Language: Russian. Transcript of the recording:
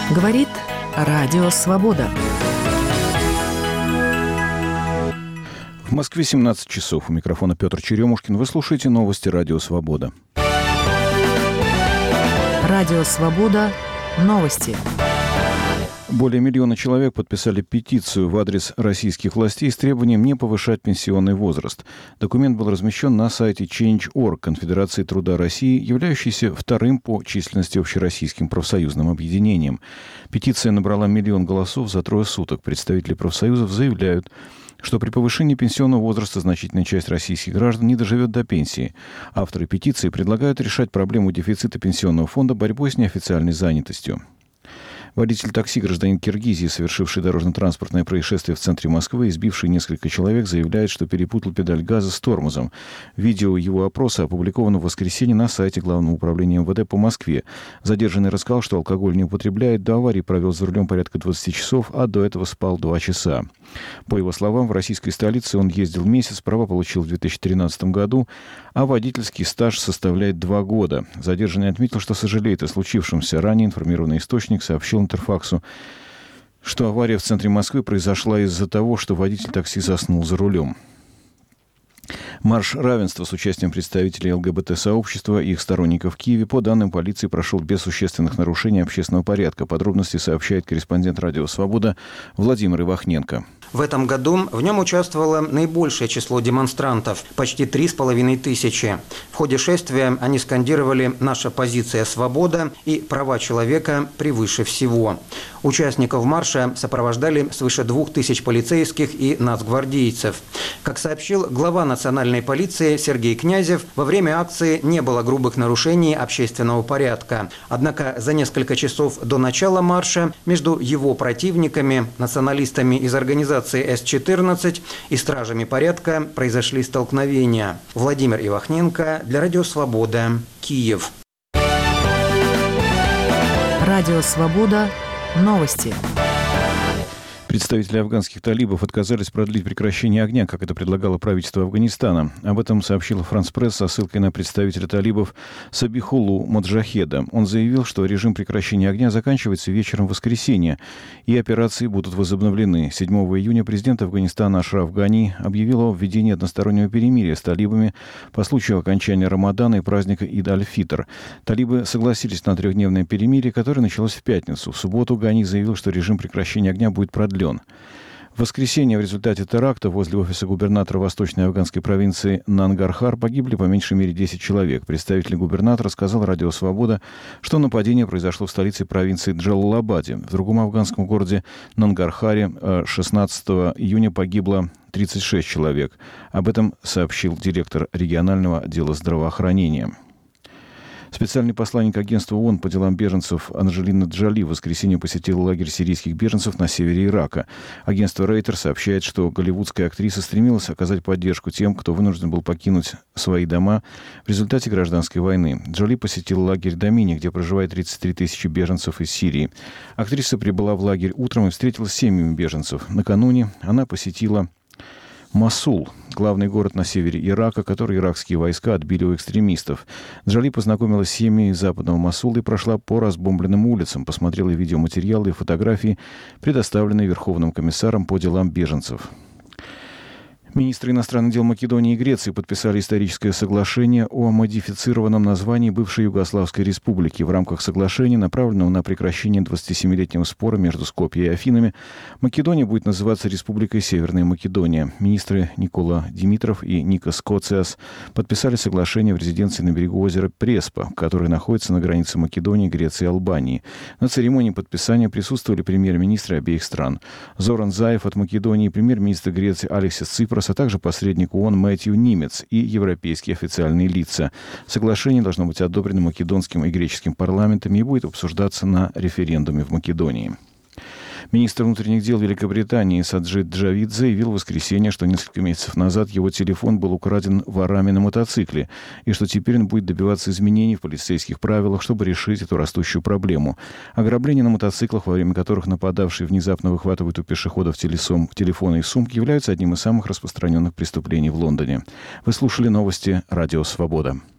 Говорит Радио Свобода. В Москве 17 часов. У микрофона Петр Черемушкин. Вы слушаете новости Радио Свобода. Радио Свобода. Новости. Более 1 миллиона человек подписали петицию в адрес российских властей с требованием не повышать пенсионный возраст. Документ был размещен на сайте Change.org Конфедерации труда России, являющейся вторым по численности общероссийским профсоюзным объединением. Петиция набрала 1 миллион голосов за 3 суток. Представители профсоюзов заявляют, что при повышении пенсионного возраста значительная часть российских граждан не доживет до пенсии. Авторы петиции предлагают решать проблему дефицита пенсионного фонда борьбой с неофициальной занятостью. Водитель такси, гражданин Киргизии, совершивший дорожно-транспортное происшествие в центре Москвы и сбивший несколько человек, заявляет, что перепутал педаль газа с тормозом. Видео его опроса опубликовано в воскресенье на сайте Главного управления МВД по Москве. Задержанный рассказал, что алкоголь не употребляет, до аварии провел за рулем порядка 20 часов, а до этого спал 2 часа. По его словам, в российской столице он ездил месяц, права получил в 2013 году, а водительский стаж составляет 2 года. Задержанный отметил, что сожалеет о случившемся. Ранее информированный источник сообщил Интерфаксу, что авария в центре Москвы произошла из-за того, что водитель такси заснул за рулем. Марш равенства с участием представителей ЛГБТ-сообщества и их сторонников в Киеве, по данным полиции, прошел без существенных нарушений общественного порядка. Подробности сообщает корреспондент Радио Свобода Владимир Ивахненко. В этом году в нем участвовало наибольшее число демонстрантов – почти 3500. В ходе шествия они скандировали «Наша позиция – свобода» и «Права человека превыше всего». Участников марша сопровождали свыше 2000 полицейских и нацгвардейцев. Как сообщил глава национальной полиции Сергей Князев, во время акции не было грубых нарушений общественного порядка. Однако за несколько часов до начала марша между его противниками, националистами из организации С-14 и стражами порядка произошли столкновения. Владимир Ивахненко для Радио Свобода, Киев. Радио Свобода. Новости. Представители афганских талибов отказались продлить прекращение огня, как это предлагало правительство Афганистана. Об этом сообщила France Press со ссылкой на представителя талибов Сабихуллу Моджахеда. Он заявил, что режим прекращения огня заканчивается вечером воскресенья, и операции будут возобновлены. 7 июня президент Афганистана Ашраф Гани объявил о введении одностороннего перемирия с талибами по случаю окончания Рамадана и праздника Ид-аль-Фитр. Талибы согласились на 3-дневное перемирие, которое началось в пятницу. В субботу Гани заявил, что режим прекращения огня будет продлен. В воскресенье в результате теракта возле офиса губернатора восточной афганской провинции Нангархар погибли по меньшей мере 10 человек. Представитель губернатора сказал Радио Свобода, что нападение произошло в столице провинции Джалалабаде. В другом афганском городе Нангархаре 16 июня погибло 36 человек. Об этом сообщил директор регионального отдела здравоохранения. Специальный посланник агентства ООН по делам беженцев Анджелина Джоли в воскресенье посетила лагерь сирийских беженцев на севере Ирака. Агентство Рейтер сообщает, что голливудская актриса стремилась оказать поддержку тем, кто вынужден был покинуть свои дома в результате гражданской войны. Джоли посетила лагерь Домини, где проживает 33 тысячи беженцев из Сирии. Актриса прибыла в лагерь утром и встретилась с семьями беженцев. Накануне она посетила Мосул, главный город на севере Ирака, который иракские войска отбили у экстремистов. Джоли познакомилась с семьей западного Мосула и прошла по разбомбленным улицам, посмотрела видеоматериалы и фотографии, предоставленные Верховным комиссаром по делам беженцев. Министры иностранных дел Македонии и Греции подписали историческое соглашение о модифицированном названии бывшей Югославской республики. В рамках соглашения, направленного на прекращение 27-летнего спора между Скопье и Афинами, Македония будет называться Республикой Северная Македония. Министры Никола Димитров и Никос Коциас подписали соглашение в резиденции на берегу озера Преспа, которое находится на границе Македонии, Греции и Албании. На церемонии подписания присутствовали премьер-министры обеих стран. Зоран Заев от Македонии, премьер-министр Греции Алексис Ципрас, а также посредник ООН Мэтью Нимец и европейские официальные лица. Соглашение должно быть одобрено македонским и греческим парламентами и будет обсуждаться на референдуме в Македонии. Министр внутренних дел Великобритании Саджид Джавид заявил в воскресенье, что несколько месяцев назад его телефон был украден ворами на мотоцикле, и что теперь он будет добиваться изменений в полицейских правилах, чтобы решить эту растущую проблему. Ограбления на мотоциклах, во время которых нападавшие внезапно выхватывают у пешеходов телефоны и сумки, являются одним из самых распространенных преступлений в Лондоне. Вы слушали новости Радио Свобода.